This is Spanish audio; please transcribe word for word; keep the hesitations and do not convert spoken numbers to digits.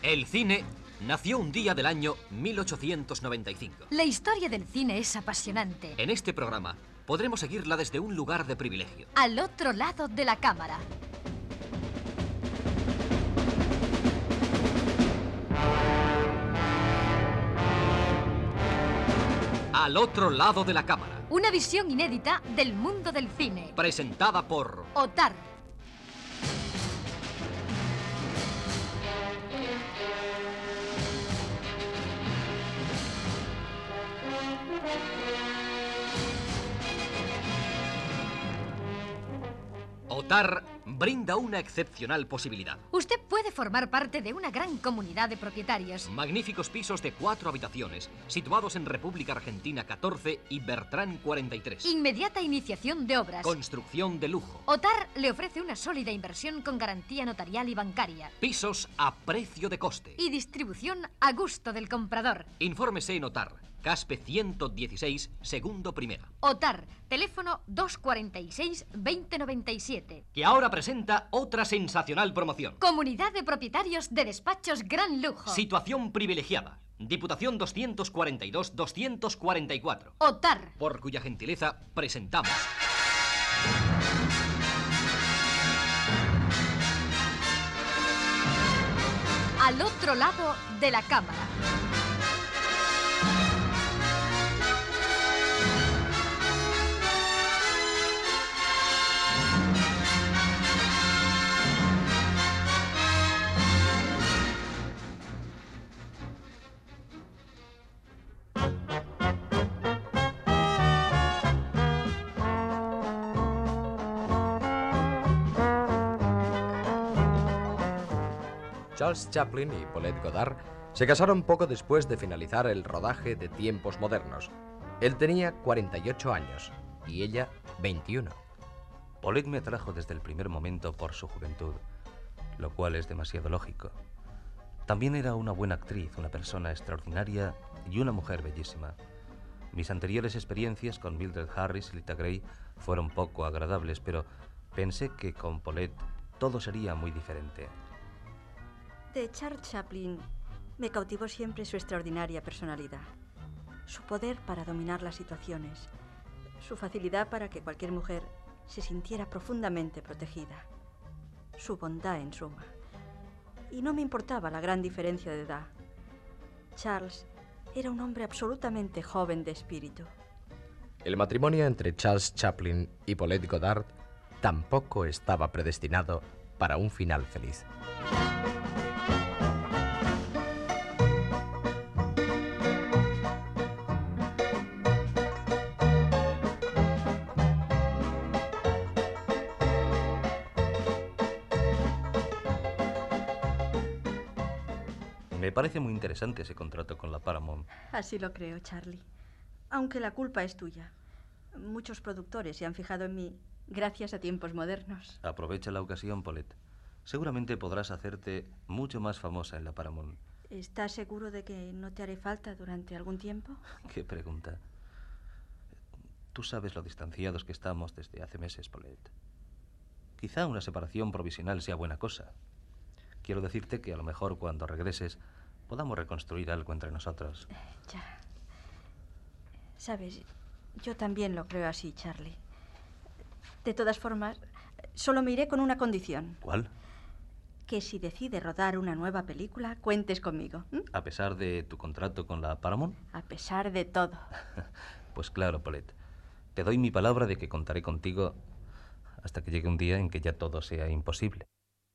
El cine nació un día del año mil ochocientos noventa y cinco. La historia del cine es apasionante. En este programa podremos seguirla desde un lugar de privilegio. Al otro lado de la cámara. Al otro lado de la cámara. Una visión inédita del mundo del cine. Presentada por Otar. Otar brinda una excepcional posibilidad. Usted puede formar parte de una gran comunidad de propietarios. Magníficos pisos de cuatro habitaciones, situados en República Argentina catorce y Bertrán cuarenta y tres. Inmediata iniciación de obras. Construcción de lujo. Otar le ofrece una sólida inversión con garantía notarial y bancaria. Pisos a precio de coste. Y distribución a gusto del comprador. Infórmese en Otar, Caspe ciento dieciséis, segundo primera. Otar, teléfono dos cuarenta y seis, veinte noventa y siete. Que ahora presenta otra sensacional promoción. Comunidad de propietarios de despachos gran lujo. Situación privilegiada. Diputación doscientos cuarenta y dos, doscientos cuarenta y cuatro. Otar. Por cuya gentileza presentamos... Al otro lado de la cámara. Charles Chaplin y Paulette Goddard se casaron poco después de finalizar el rodaje de Tiempos Modernos. Él tenía cuarenta y ocho años y ella veintiuno. Paulette me atrajo desde el primer momento por su juventud, lo cual es demasiado lógico. También era una buena actriz, una persona extraordinaria y una mujer bellísima. Mis anteriores experiencias con Mildred Harris y Lita Grey fueron poco agradables, pero pensé que con Paulette todo sería muy diferente. De Charles Chaplin me cautivó siempre su extraordinaria personalidad, su poder para dominar las situaciones, su facilidad para que cualquier mujer se sintiera profundamente protegida, su bondad en suma. Y no me importaba la gran diferencia de edad. Charles era un hombre absolutamente joven de espíritu. El matrimonio entre Charles Chaplin y Paulette Goddard tampoco estaba predestinado para un final feliz. Me parece muy interesante ese contrato con la Paramount. Así lo creo, Charlie. Aunque la culpa es tuya. Muchos productores se han fijado en mí gracias a Tiempos Modernos. Aprovecha la ocasión, Paulette. Seguramente podrás hacerte mucho más famosa en la Paramount. ¿Estás seguro de que no te haré falta durante algún tiempo? ¿Qué pregunta? Tú sabes lo distanciados que estamos desde hace meses, Paulette. Quizá una separación provisional sea buena cosa. Quiero decirte que a lo mejor cuando regreses podamos reconstruir algo entre nosotros. Ya. Sabes, yo también lo creo así, Charlie. De todas formas, solo me iré con una condición. ¿Cuál? Que si decide rodar una nueva película, cuentes conmigo. ¿Mm? ¿A pesar de tu contrato con la Paramount? A pesar de todo. Pues claro, Paulette. Te doy mi palabra de que contaré contigo hasta que llegue un día en que ya todo sea imposible.